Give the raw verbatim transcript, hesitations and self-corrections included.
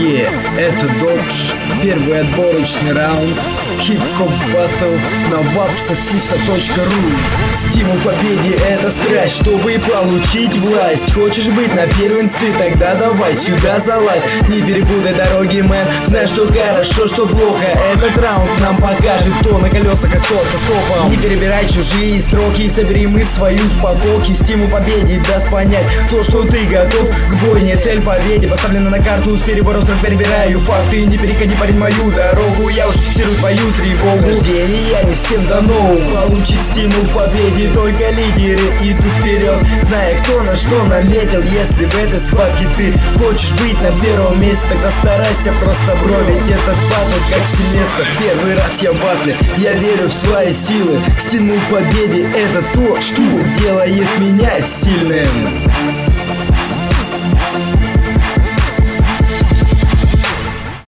Yeah, это Dodge, первый отборочный раунд. Хип-хоп баттл на вапсосиса точка ру. Стимул победе — это страсть, чтобы получить власть. Хочешь быть на первенстве? Тогда давай сюда залазь. Не перепутай дороги, мэн, знай, что хорошо, что плохо. Этот раунд нам покажет, кто на колесах, а кто со стопом. Не перебирай чужие строки, собери мы свою в потоке. Стимул победе даст понять то, что ты готов к бойне. Цель победе поставлена на карту, с перебором строк перебираю факты. Не переходи, парень, мою дорогу, я уже фиксирую твою тревогу. С рождения не всем дано получить стимул к победе. Только лидеры идут вперед, зная, кто на что наметил. Если в этой схватке ты хочешь быть на первом месте, тогда старайся просто бровить этот батл как Сильвестр. Первый раз я в батле, я верю в свои силы. Стимул к победе — это то, что делает меня сильным.